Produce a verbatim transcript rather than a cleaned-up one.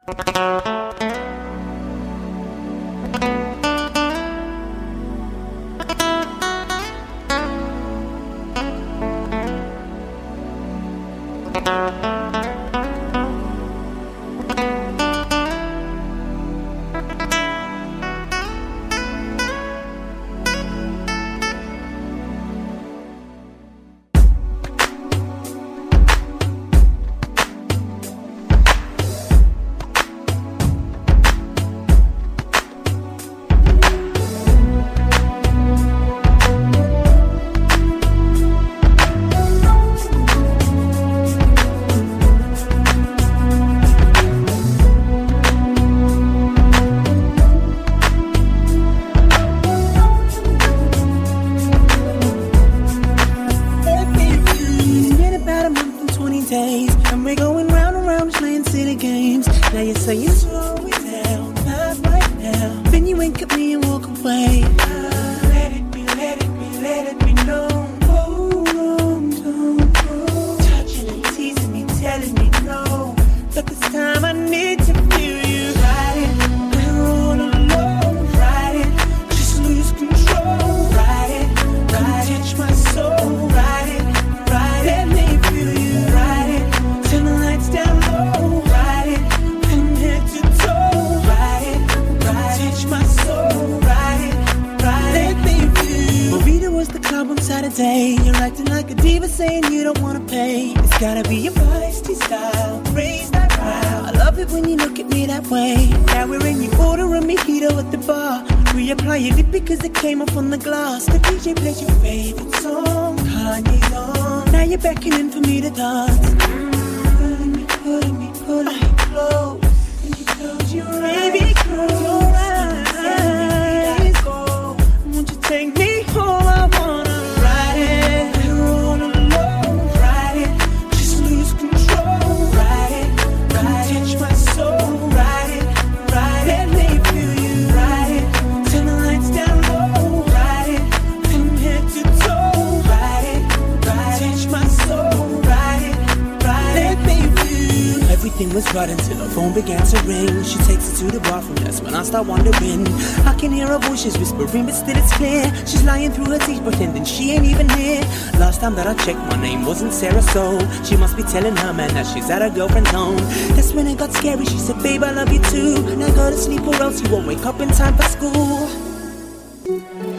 And we're going round and round playing silly games. Now you're saying slow it down, not right now. Then you wink at me and walk away. Ah, let it be, let it be, let it be known. Oh, oh, oh, oh. Touching and teasing me, telling me no. But this time I need to feel you. Ride it, we're all alone. Ride it, just lose control. Ride it, ride it, touch my soul. Ride it, ride it, let me feel you. Ride it, turn the lights down low. Ride it, from head to toe. Ride it, ride it, touch my soul. Ride it, ride it, let me feel you. Marita was the club on Saturday. You're acting like a diva, saying you don't wanna pay. It's gotta be your feisty style. Raise that crowd. I love it when you look at me that way. Now we're in your order a mojito at the bar. Reapply your lip because it came off on the glass. The D J plays your favorite song, Kanye's on. Now you're beckoning for me to dance. Pulling me, pulling me, pulling me close. And you close your eyes. Baby, close your eyes. Go. Won't you take me home? I wanna ride it. We're all alone. Ride it. Just lose control. Ride it. Ride it. Touch my soul. Ride it. Ride it. Let me feel you. Ride it. Turn the lights down low. Ride it. From head to toe. Ride it. Ride it. Touch my soul. Ride it. Ride it. Let me feel you. Everything was right until her phone began to ring. She takes it to the bathroom. That's when I start wondering. I can hear her voice. She's whispering, but still it's clear. She's lying through her teeth, pretending she ain't even here. Last time that I checked, my name wasn't Sarah, so she must be telling her man that she's at her girlfriend's home. That's when it got scary. She said, babe, I love you too. Now go to sleep or else you won't wake up in time for school.